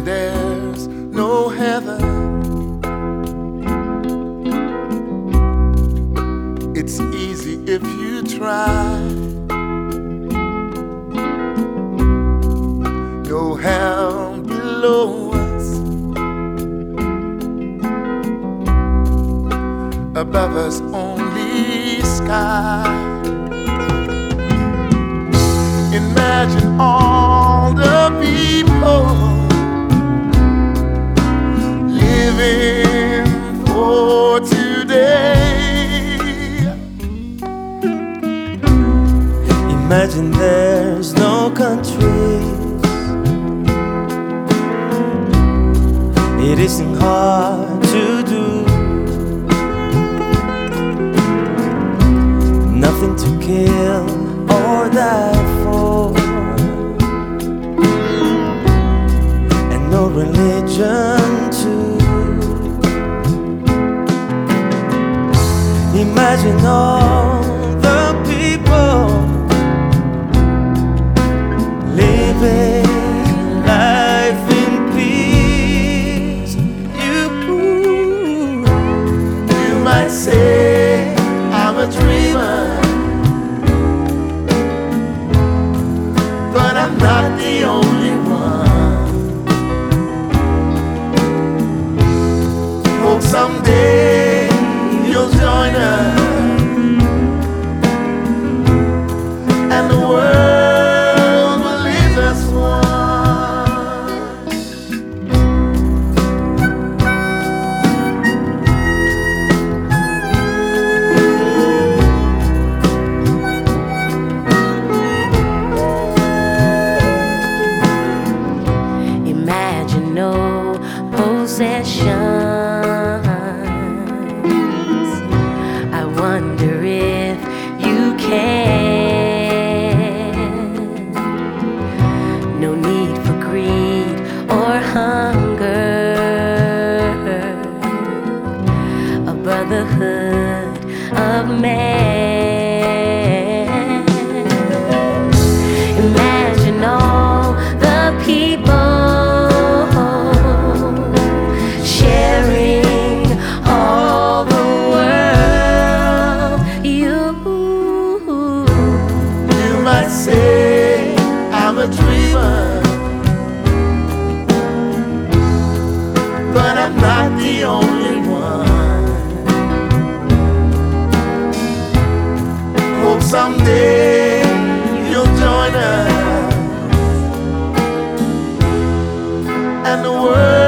there's no heaven. It's easy if you try. No hell below us, above us only sky. Imagine all the people living for today. Imagine there's no countries. It isn't hard to do. Nothing to kill or die for, and no religion too. Imagine all the people living life in peace. You might say I'm a dreamer, but I'm not the only one. Hope someday you'll join us, and the world will leave us one. Imagine no possessions. I wonder if you can. No need for greed or hunger. A brotherhood of man. Imagine all the people sharing all the world. You might say I'm a dreamer, but I'm not the only one. Hope someday you'll join us, and the world